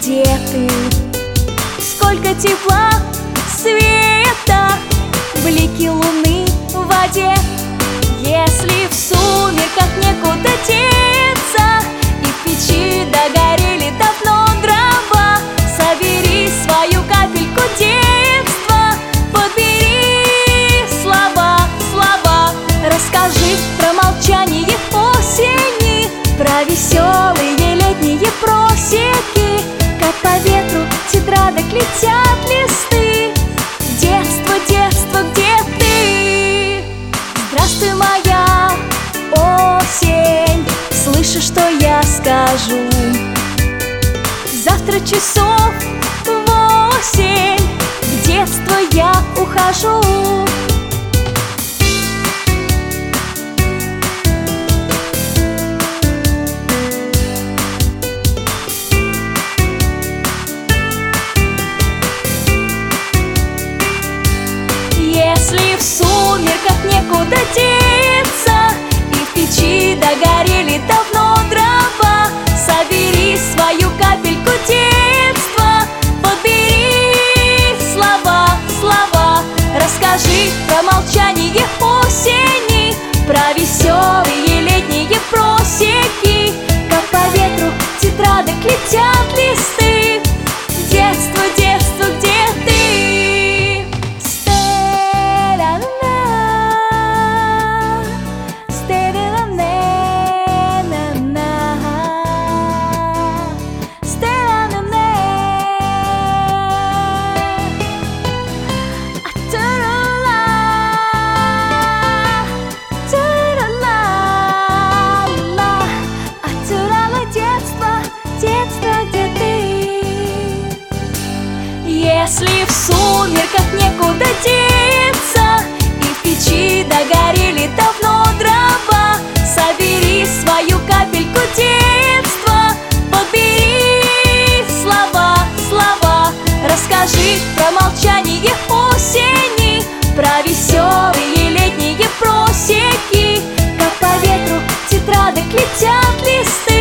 где ты? Сколько тепла, света, блики луны в воде. Если в сумерках некуда деться, и в печи догорели давно дрова, собери свою капельку детства, подбери слова, слова. Расскажи про молчание осени, про веселые летние просеки, как по ветру тетрадок летят листы. Детство, детство, где ты? Здравствуй, моя осень, слышишь, что я скажу? Завтра часов 8 в детство я ухожу. Если в сумерках некуда деться, и в печи догорели давно дрова, собери свою капельку детства, подбери слова, слова. Расскажи про молчание осени, про веселые летние просеки, как по ветру тетрадок летят листы. Детство, детство, где ты? Если в сумерках некуда деться, и в печи догорели давно дрова, собери свою капельку детства, подбери слова, слова. Расскажи про молчание осени, про веселые летние просеки, как по ветру тетрадок летят листы.